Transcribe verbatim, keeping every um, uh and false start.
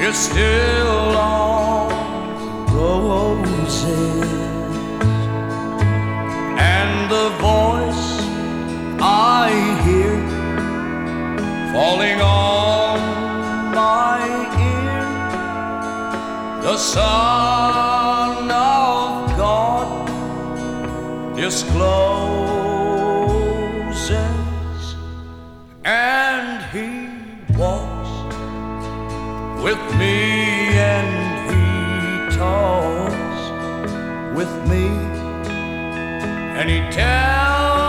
is still on the roses, and the voice I hear falling on my ear, the sun